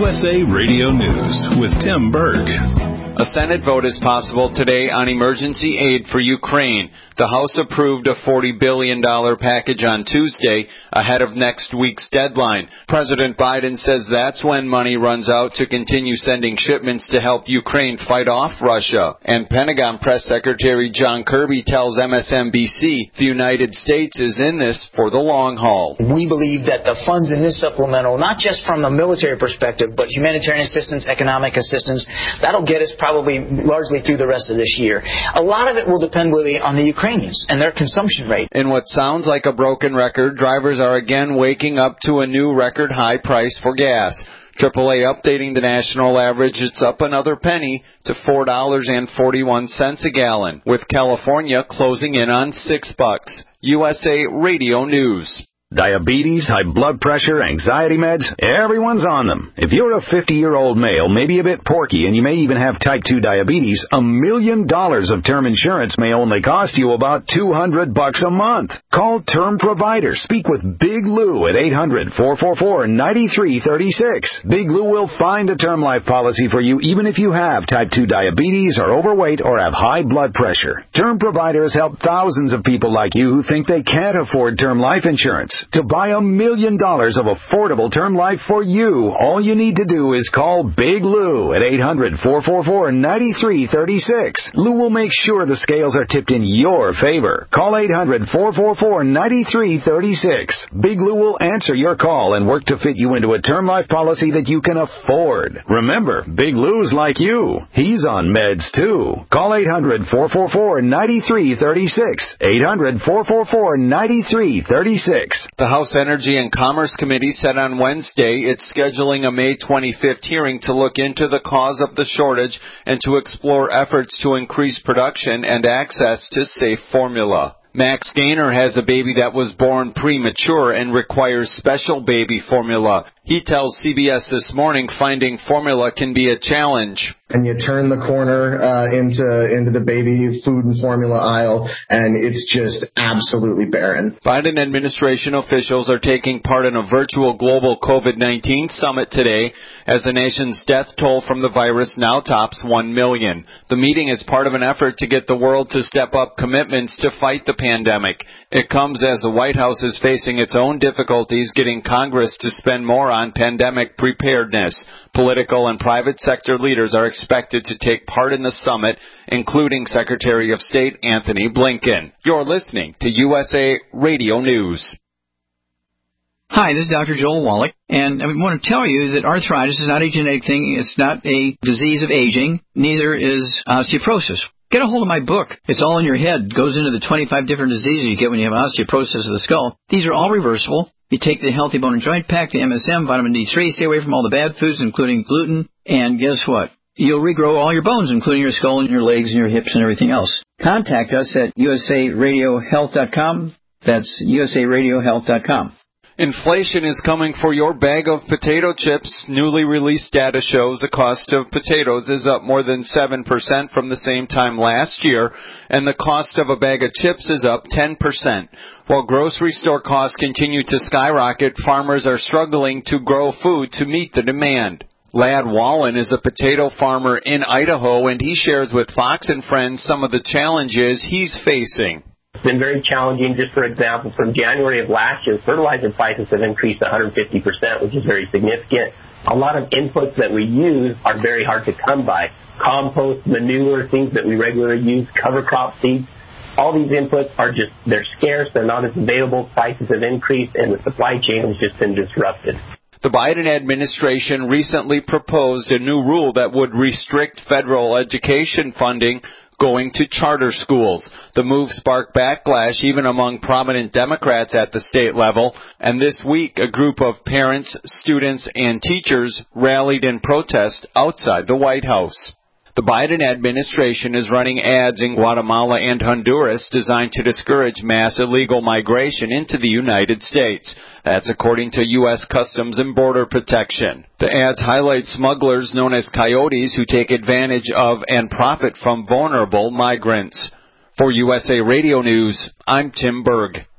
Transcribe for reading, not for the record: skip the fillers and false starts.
USA Radio News with Tim Berg. A Senate vote is possible today on emergency aid for Ukraine. The House approved a $40 billion package on Tuesday, ahead of next week's deadline. President Biden says that's when money runs out to continue sending shipments to help Ukraine fight off Russia. And Pentagon Press Secretary John Kirby tells MSNBC the United States is in this for the long haul. We believe that the funds in this supplemental, not just from a military perspective, but humanitarian assistance, economic assistance, that'll get us probably largely through the rest of this year. A lot of it will depend really on the Ukrainians and their consumption rate. In what sounds like a broken record, drivers are again waking up to a new record high price for gas. AAA updating the national average, it's up another penny to $4.41 a gallon, with California closing in on $6. USA Radio News. Diabetes, high blood pressure, anxiety meds, everyone's on them. If you're a 50-year-old male, maybe a bit porky, and you may even have type 2 diabetes, $1 million of term insurance may only cost you about $200 a month. Call Term Provider. Speak with Big Lou at 800-444-9336. Big Lou will find a term life policy for you even if you have type 2 diabetes, are overweight, or have high blood pressure. Term Providers help thousands of people like you who think they can't afford term life insurance. To buy $1 million of affordable term life for you, all you need to do is call Big Lou at 800-444-9336. Lou will make sure the scales are tipped in your favor. Call 800-444-9336. Big Lou will answer your call and work to fit you into a term life policy that you can afford. Remember, Big Lou's like you. He's on meds, too. Call 800-444-9336. 800-444-9336. The House Energy and Commerce Committee said on Wednesday it's scheduling a May 25th hearing to look into the cause of the shortage and to explore efforts to increase production and access to safe formula. Max Gaynor has a baby that was born premature and requires special baby formula. He tells CBS This Morning finding formula can be a challenge. And you turn the corner into the baby food and formula aisle, and it's just absolutely barren. Biden administration officials are taking part in a virtual global COVID-19 summit today as the nation's death toll from the virus now tops 1 million. The meeting is part of an effort to get the world to step up commitments to fight the pandemic. It comes as the White House is facing its own difficulties getting Congress to spend more on pandemic preparedness. Political and private sector leaders are expected to take part in the summit, including Secretary of State Anthony Blinken. You're listening to USA Radio News. Hi, this is Dr. Joel Wallach, and I want to tell you that arthritis is not a genetic thing. It's not a disease of aging. Neither is osteoporosis. Get a hold of my book. It's all in your head. It goes into the 25 different diseases you get when you have osteoporosis of the skull. These are all reversible. You take the Healthy Bone and Joint Pack, the MSM, vitamin D3, stay away from all the bad foods, including gluten, and guess what? You'll regrow all your bones, including your skull and your legs and your hips and everything else. Contact us at usaradiohealth.com. That's usaradiohealth.com. Inflation is coming for your bag of potato chips. Newly released data shows the cost of potatoes is up more than 7% from the same time last year, and the cost of a bag of chips is up 10%. While grocery store costs continue to skyrocket, farmers are struggling to grow food to meet the demand. Lad Wallen is a potato farmer in Idaho, and he shares with Fox and Friends some of the challenges he's facing. It's been very challenging. Just for example, from January of last year, fertilizer prices have increased 150%, which is very significant. A lot of inputs that we use are very hard to come by. Compost, manure, things that we regularly use, cover crop seeds. All these inputs are they're scarce, they're not as available, prices have increased, and the supply chain has just been disrupted. The Biden administration recently proposed a new rule that would restrict federal education funding going to charter schools. The move sparked backlash even among prominent Democrats at the state level, and this week a group of parents, students, and teachers rallied in protest outside the White House. The Biden administration is running ads in Guatemala and Honduras designed to discourage mass illegal migration into the United States. That's according to U.S. Customs and Border Protection. The ads highlight smugglers known as coyotes who take advantage of and profit from vulnerable migrants. For USA Radio News, I'm Tim Berg.